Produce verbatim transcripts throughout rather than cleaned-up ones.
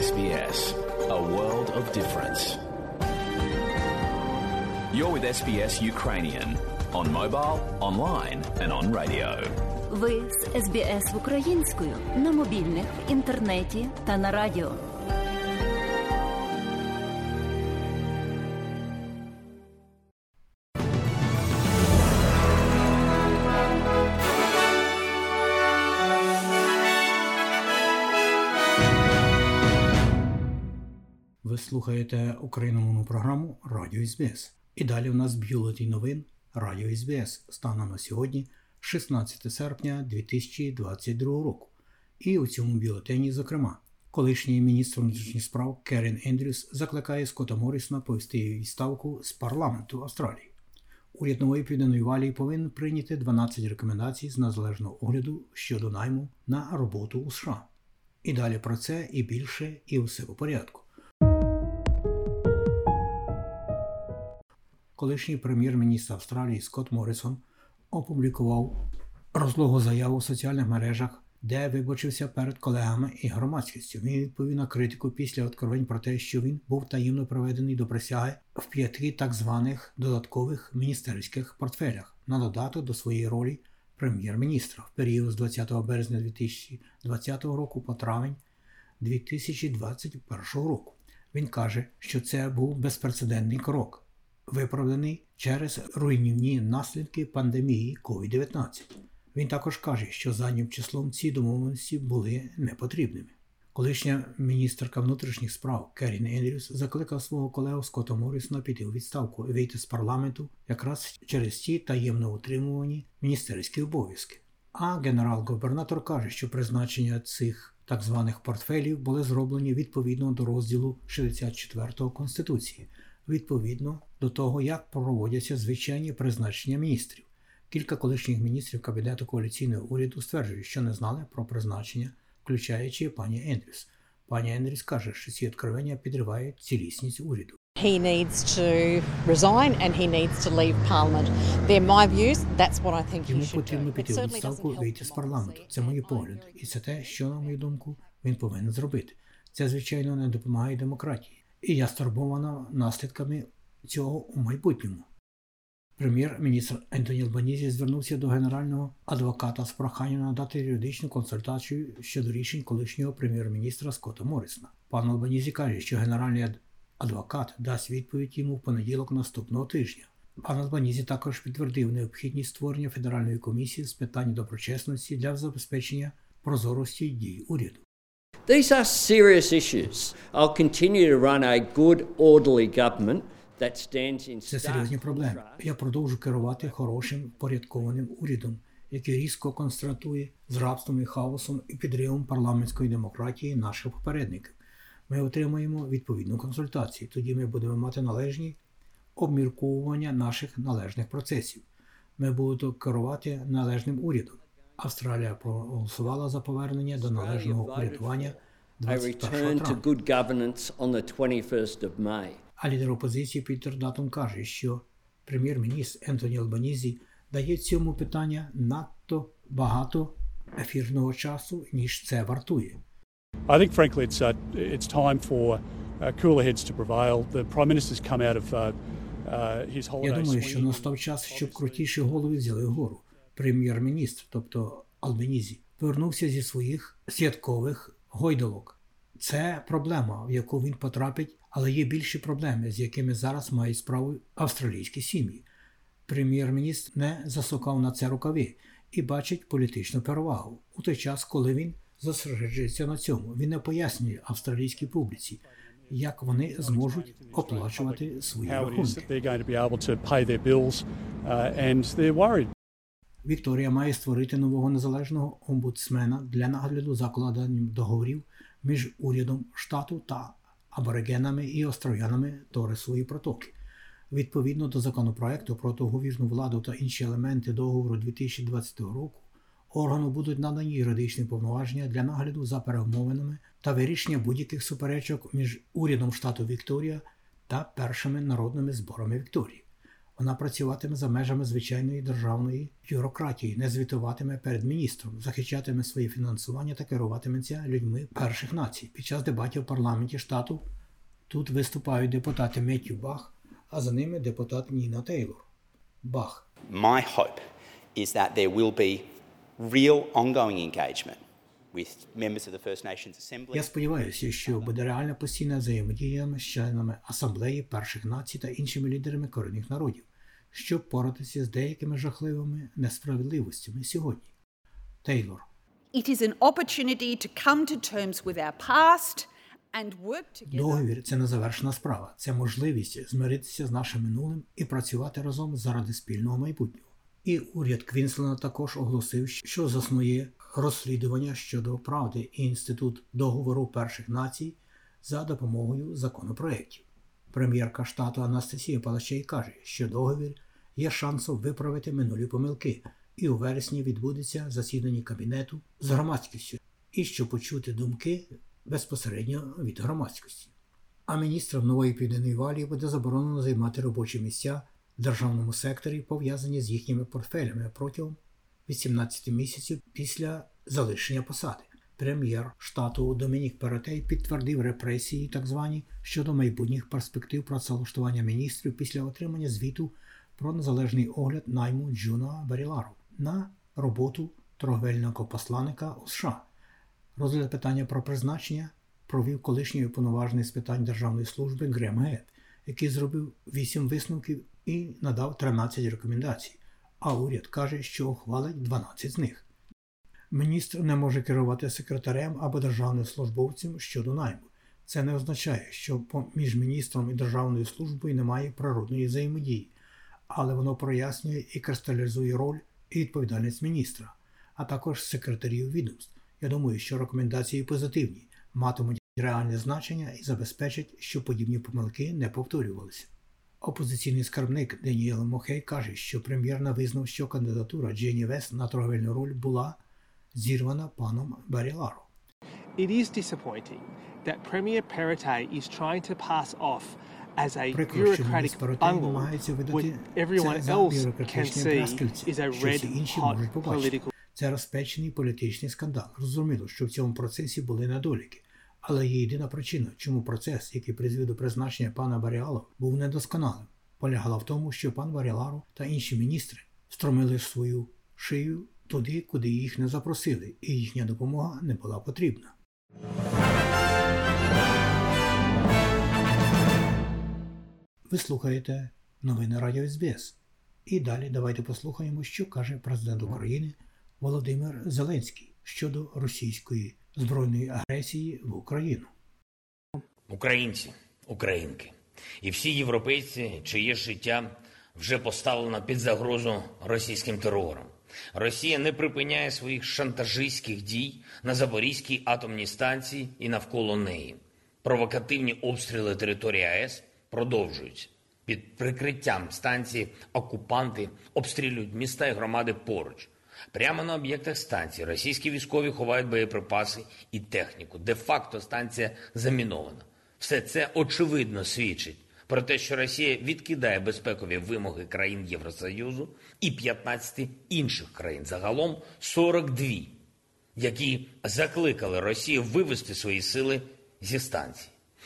Ес Бі Ес. A world of difference. You're with Ес Бі Ес Ukrainian on mobile, online and on radio. Ви з Ес Бі Ес українською на мобільних, в інтернеті та на радіо. Ви слухаєте україномовну програму Радіо Ес Бі Ес. І далі у нас бюлетень новин Радіо Ес Бі Ес станом на сьогодні, шістнадцяте серпня дві тисячі двадцять другого року. І у цьому бюлетені, зокрема, колишній міністр внутрішніх справ Керен Ендрюс закликає Скотта Моррісона повести відставку з парламенту Австралії. Уряд Нової Південної Валії повинен прийняти дванадцять рекомендацій з незалежного огляду щодо найму на роботу у США. І далі про це і більше, і усе по порядку. Колишній прем'єр-міністр Австралії Скотт Моррісон опублікував розлогу заяву в соціальних мережах, де вибачився перед колегами і громадськістю. Він відповів на критику після откровень про те, що він був таємно приведений до присяги в п'яти так званих додаткових міністерських портфелях на додаток до своєї ролі прем'єр-міністра в період з двадцятого березня дві тисячі двадцятого року по травень дві тисячі двадцять першого року. Він каже, що це був безпрецедентний крок, виправданий через руйнівні наслідки пандемії ковід дев'ятнадцять. Він також каже, що заднім числом ці домовленості були непотрібними. Колишня міністерка внутрішніх справ Керен Ендрюс закликав свого колегу Скотта Моррісона піти у відставку і вийти з парламенту якраз через ці таємно утримувані міністерські обов'язки. А генерал-губернатор каже, що призначення цих так званих портфелів були зроблені відповідно до розділу шістдесят четвертого Конституції, відповідно до того, як проводяться звичайні призначення міністрів. Кілька колишніх міністрів Кабінету коаліційного уряду стверджують, що не знали про призначення, включаючи пані Ендрюс. Пані Ендрюс каже, що ці відкривання підривають цілісність уряду. He needs to resign and he needs to leave Parliament. They're my views. That's what I think he Йому should потрібно do. піти у відставку і вийти з парламенту. Це мої погляди. І це те, що, на мою думку, він повинен зробити. Це, звичайно, не допомагає демократії. І я стурбована наслідками цього у майбутньому. Прем'єр-міністр Ентоні Альбанізі звернувся до генерального адвоката з проханням надати юридичну консультацію щодо рішень колишнього прем'єр-міністра Скотта Моррісона. Пан Альбанізі каже, що генеральний адвокат дасть відповідь йому в понеділок наступного тижня. Пан Альбанізі також підтвердив необхідність створення Федеральної комісії з питань доброчесності для забезпечення прозорості дій уряду. These are serious issues. I'll continue to run a good, orderly government that stands in Це серйозні проблеми. Я продовжу керувати хорошим, впорядкованим урядом, який різко констатує з рабством і хаосом і підривом парламентської демократії наших попередників. Ми отримаємо відповідну консультацію. Тоді ми будемо мати належні обмірковування наших належних процесів. Ми будемо керувати належним урядом. Австралія проголосувала за повернення до належного урядування двадцять першого травня. А лідер опозиції Пітер Даттон каже, що прем'єр-міністр Ентоні Альбанізі дає цьому питання надто багато ефірного часу, ніж це вартує. I think frankly it's uh, it's time for uh, cooler heads to prevail. The Prime Minister's come out of uh, uh, his holiday. Я думаю, що настав час, щоб крутіші голови взяли вгору. Прем'єр-міністр, тобто Альбанізі, повернувся зі своїх святкових гойдалок. Це проблема, в яку він потрапить, але є більші проблеми, з якими зараз мають справу австралійські сім'ї. Прем'єр-міністр не засукав на це рукави і бачить політичну перевагу. У той час, коли він зосереджується на цьому, він не пояснює австралійській публіці, як вони зможуть оплачувати свої рахунки. Вікторія має створити нового незалежного омбудсмена для нагляду за укладанням договорів між урядом штату та аборигенами і остров'янами Торесової протоки. Відповідно до законопроекту про договірну владу та інші елементи договору дві тисячі двадцятого року, органу будуть надані юридичні повноваження для нагляду за перемовинами та вирішення будь-яких суперечок між урядом штату Вікторія та першими народними зборами Вікторії. Вона працюватиме за межами звичайної державної бюрократії, не звітуватиме перед міністром, захищатиме своє фінансування та керуватиметься людьми перших націй. Під час дебатів в парламенті штату тут виступають депутати Меттью Бах, а за ними депутат Ніна Тейлор. Бах. My hope is that there will be real ongoing engagement with members of the First Nations Assembly. Я сподіваюся, що буде реальна постійна взаємодія з членами Асамблеї перших націй та іншими лідерами корінних народів, щоб поратися з деякими жахливими несправедливостями сьогодні. Тейлор. It is an opportunity to come to terms with our past and work together. Договір – це незавершена справа. Це можливість змиритися з нашим минулим і працювати разом заради спільного майбутнього. І уряд Квінсленда також оголосив, що заснує розслідування щодо правди і Інститут договору перших націй за допомогою законопроєктів. Прем'єрка штату Анастасія Палачей каже, що договір є шансом виправити минулі помилки, і у вересні відбудеться засідання кабінету з громадськістю, і що почути думки безпосередньо від громадськості. А міністрам Нової Південної Валії буде заборонено займати робочі місця в державному секторі, пов'язані з їхніми портфелями протягом вісімнадцяти місяців після залишення посади. Прем'єр штату Домінік Перотей підтвердив репресії, так звані, щодо майбутніх перспектив працевлаштування міністрів після отримання звіту про незалежний огляд найму Джона Барілару на роботу торговельного посланника у США. Розгляд питання про призначення провів колишній уповноважений з питань державної служби Грем Гет, який зробив вісім висновків і надав тринадцять рекомендацій, а уряд каже, що ухвалить дванадцять з них. Міністр не може керувати секретарем або державним службовцем щодо найму. Це не означає, що між міністром і державною службою немає природної взаємодії, але воно прояснює і кристалізує роль і відповідальність міністра, а також секретарів відомств. Я думаю, що рекомендації позитивні, матимуть реальне значення і забезпечать, що подібні помилки не повторювалися. Опозиційний скарбник Деніел Мохей каже, що прем'єр не визнав, що кандидатура Дженні Вест на торговельну роль була зірвана паном Барілару. It is disappointing that Premier Perrottet is trying to pass off as a bureaucratic bungle when everyone else can see is a red-hot political. Це розпечений політичний скандал. Зрозуміло, що в цьому процесі були недоліки. Але є єдина причина, чому процес, який призвів до призначення пана Барілару, був недосконалим, полягала в тому, що пан Барілару та інші міністри встромили свою шию туди, куди їх не запросили, і їхня допомога не була потрібна. Ви слухаєте новини Радіо ес бі ес. І далі давайте послухаємо, що каже президент України Володимир Зеленський щодо російської збройної агресії в Україну. Українці, українки і всі європейці, чиє життя вже поставлено під загрозу російським терором. Росія не припиняє своїх шантажистських дій на Запорізькій атомній станції і навколо неї. Провокативні обстріли території АЕС продовжуються. Під прикриттям станції окупанти обстрілюють міста і громади поруч. Прямо на об'єктах станції російські військові ховають боєприпаси і техніку. Де-факто станція замінована. Все це очевидно свідчить про те, що Росія відкидає безпекові вимоги країн Євросоюзу і п'ятнадцяти інших країн. Загалом сорок дві, які закликали Росію вивести свої сили зі станції.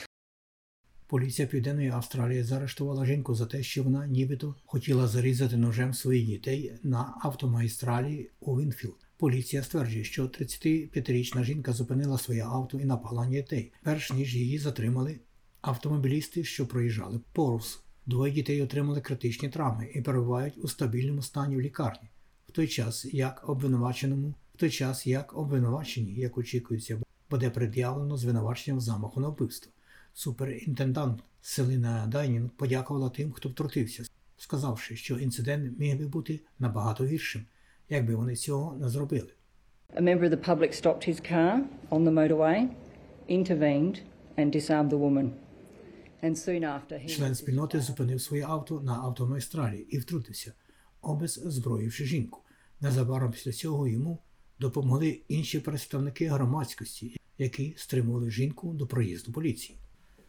Поліція Південної Австралії заарештувала жінку за те, що вона нібито хотіла зарізати ножем своїх дітей на автомагістралі у Вінфілд. Поліція стверджує, що тридцятип'ятирічна жінка зупинила своє авто і напала на дітей, перш ніж її затримали автомобілісти, що проїжджали поруч. Двоє дітей отримали критичні травми і перебувають у стабільному стані в лікарні. В той час, як обвинуваченому, в той час, як обвинувачені, як очікується, буде пред'явлено звинувачення в замаху на вбивство. Суперінтендант Селіна Дайнінг подякувала тим, хто втрутився, сказавши, що інцидент міг би бути набагато гіршим, якби вони цього не зробили. A member of the public stopped his car on the motorway, intervened and disarmed the woman. And soon after he... Член спільноти зупинив своє авто на автомагістралі і втрутився, обеззброївши жінку. Незабаром після цього йому допомогли інші представники громадськості, які стримували жінку до проїзду поліції.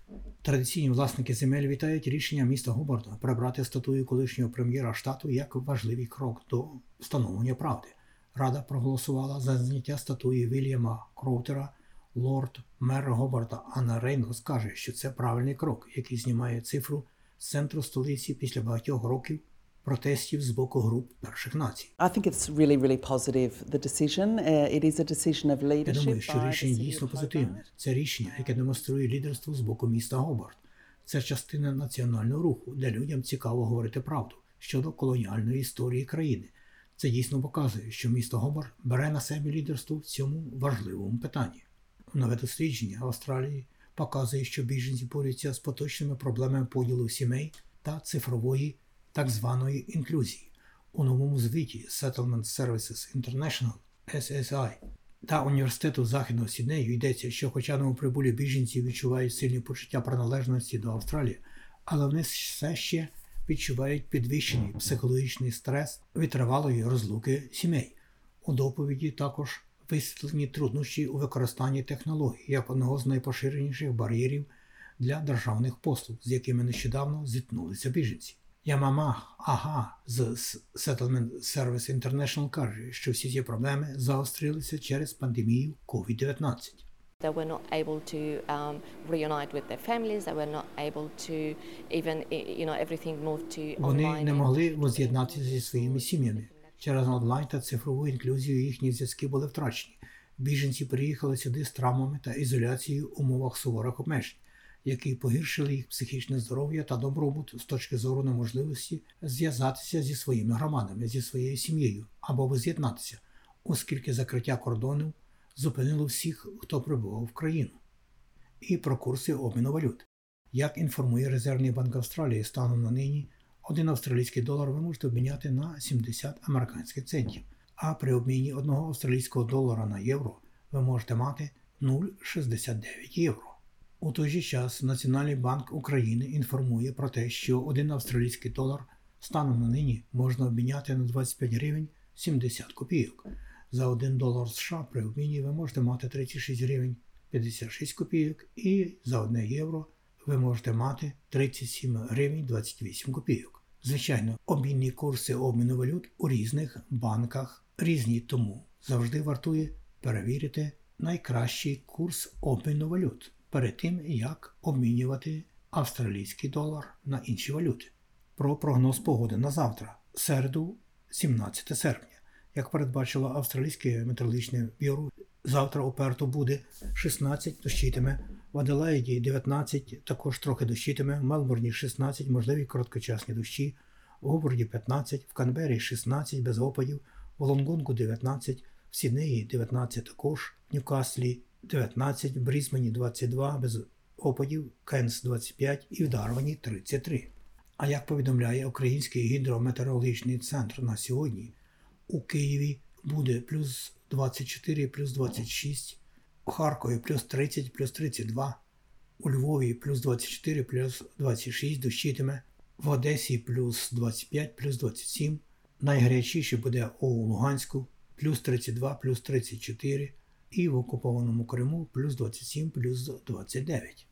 Традиційні власники земель вітають рішення міста Гобарта прибрати статую колишнього прем'єра штату як важливий крок до встановлення правди. Рада проголосувала за зняття статуї Вільяма Кроутера. Лорд-мер Гобарта Анна Рейнольдс каже, що це правильний крок, який знімає цифру з центру столиці після багатьох років протестів з боку груп перших націй. I think it's really, really positive, the decision. Uh, it is a decision of leadership. Я думаю, що рішення дійсно позитивне. Це рішення, яке демонструє лідерство з боку міста Гобарт. Це частина національного руху, де людям цікаво говорити правду щодо колоніальної історії країни. Це дійсно показує, що місто Гобарт бере на себе лідерство в цьому важливому питанні. Нове дослідження Австралії показує, що біженці борються з поточними проблемами поділу сімей та цифрової так званої інклюзії. У новому звіті Settlement Services International ес ес ай та Університету Західного Сіднею йдеться, що хоча новоприбулі біженці відчувають сильні почуття приналежності до Австралії, але вони все ще відчувають підвищений психологічний стрес від тривалої розлуки сімей. У доповіді також висвітлені труднощі у використанні технологій як одного з найпоширеніших бар'єрів для державних послуг, з якими нещодавно зіткнулися біженці. Ямамах Ага з Settlement Service International каже, що всі ці проблеми загострилися через пандемію ковід дев'ятнадцять. They were not able to um, reunite with their families. They were not able to even, you know, everything moved to online. Вони не могли воз'єднатися зі своїми сім'ями. Через онлайн та цифрову інклюзію їхні зв'язки були втрачені. Біженці приїхали сюди з травмами та ізоляцією в умовах суворих обмежень, які погіршили їх психічне здоров'я та добробут з точки зору неможливості зв'язатися зі своїми громадами, зі своєю сім'єю або воз'єднатися, оскільки закриття кордонів зупинило всіх, хто прибував в країну. І про курси обміну валют. Як інформує Резервний банк Австралії, станом на нині один австралійський долар ви можете обміняти на сімдесят американських центів, а при обміні одного австралійського долара на євро ви можете мати нуль цілих шістдесят дев'ять євро. У той же час Національний банк України інформує про те, що один австралійський долар станом на нині можна обміняти на двадцять п'ять гривень сімдесят копійок. За один долар США при обміні ви можете мати тридцять шість гривень п'ятдесят шість копійок і за одне євро ви можете мати тридцять сім гривень двадцять вісім копійок. Звичайно, обмінні курси обміну валют у різних банках різні, тому завжди вартує перевірити найкращий курс обміну валют перед тим, як обмінювати австралійський долар на інші валюти. Про прогноз погоди на завтра, середу, сімнадцяте серпня. Як передбачило Австралійське метеорологічне бюро, завтра у Перту буде шістнадцять, дощитиме, в Аделаїді дев'ятнадцять, також трохи дощитиме, в Мелбурні шістнадцять, можливі короткочасні дощі, в Гобарді п'ятнадцять, в Канбері шістнадцять, без опадів, в Волонгонгу дев'ятнадцять, в Сіднеї дев'ятнадцять також, в Ньюкаслі дев'ятнадцять, в Брізбені двадцять два, без опадів, Кенс двадцять п'ять і в Дарвані тридцять три. А як повідомляє Український гідрометеорологічний центр на сьогодні, у Києві буде плюс двадцять чотири, плюс двадцять шість, у Харкові плюс тридцять, плюс тридцять два, у Львові плюс двадцять чотири, плюс двадцять шість, дощитиме, в Одесі плюс двадцять п'ять, плюс двадцять сім, найгарячіше буде у Луганську плюс тридцять два, плюс тридцять чотири і в окупованому Криму плюс двадцять сім, плюс двадцять дев'ять.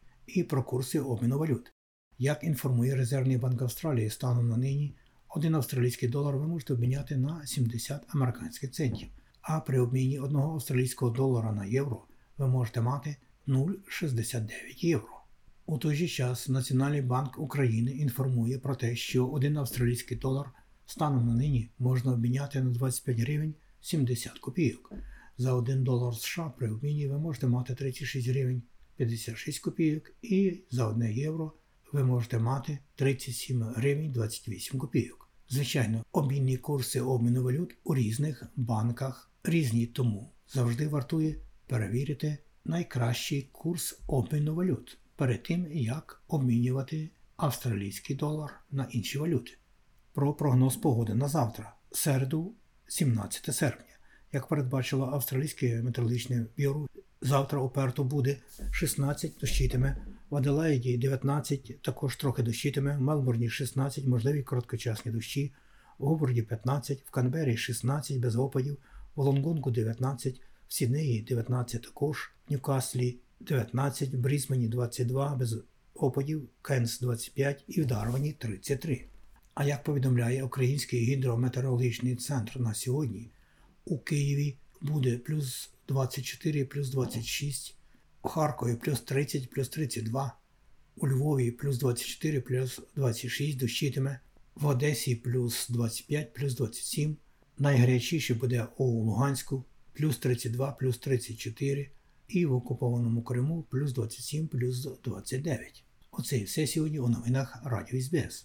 І про курси обміну валют. Як інформує Резервний банк Австралії, станом на нині один австралійський долар ви можете обміняти на сімдесят американських центів, а при обміні одного австралійського долара на євро ви можете мати нуль цілих шістдесят дев'ять євро. У той же час Національний банк України інформує про те, що один австралійський долар станом на нині можна обміняти на двадцять п'ять гривень сімдесят копійок. За один долар США при обміні ви можете мати тридцять шість гривень п'ятдесят шість копійок і за одне євро ви можете мати тридцять сім гривень двадцять вісім копійок. Звичайно, обмінні курси обміну валют у різних банках різні, тому завжди вартує перевірити найкращий курс обміну валют перед тим, як обмінювати австралійський долар на інші валюти. Про прогноз погоди на завтра, середу, сімнадцяте серпня. Як передбачило Австралійське метеорологічне бюро, завтра у Перту буде шістнадцять, дощитиме, в Аделаїді дев'ятнадцять, також трохи дощитиме, в Мелбурні шістнадцять, можливі короткочасні дощі, в Гобарді п'ятнадцять, в Канбері шістнадцять, без опадів, в Волонгонгу дев'ятнадцять, в Сіднеї дев'ятнадцять також, в Ньюкаслі дев'ятнадцять, в Брізбені двадцять два, без опадів, Кенс двадцять п'ять і в Дарвіні тридцять три. А як повідомляє Український гідрометеорологічний центр на сьогодні, у Києві буде плюс двадцять чотири, плюс двадцять шість, у Харкові плюс тридцять, плюс тридцять два, у Львові плюс двадцять чотири, плюс двадцять шість дощитиме, в Одесі плюс двадцять п'ять, плюс двадцять сім, найгарячіше буде у Луганську плюс тридцять два, плюс тридцять чотири і в окупованому Криму плюс двадцять сім, плюс двадцять дев'ять. Оце і все сьогодні у новинах Радіо СБС.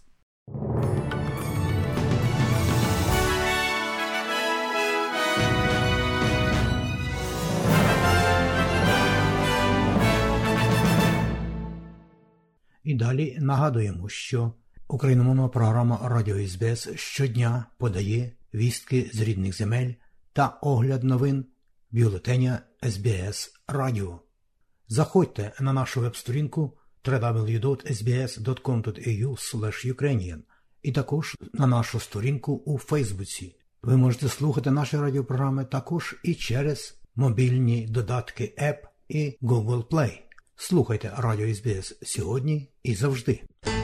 І далі нагадуємо, що україномовна програма Радіо СБС щодня подає вістки з рідних земель та огляд новин бюлетеня ес бі ес Радіо. Заходьте на нашу веб-сторінку дабл ю дабл ю дабл ю крапка ес бі ес крапка ком крапка ей ю слеш юкрейніан і також на нашу сторінку у Фейсбуці. Ви можете слухати наші радіопрограми також і через мобільні додатки App і Google Play. Слухайте Радіо ес бі ес сьогодні і завжди.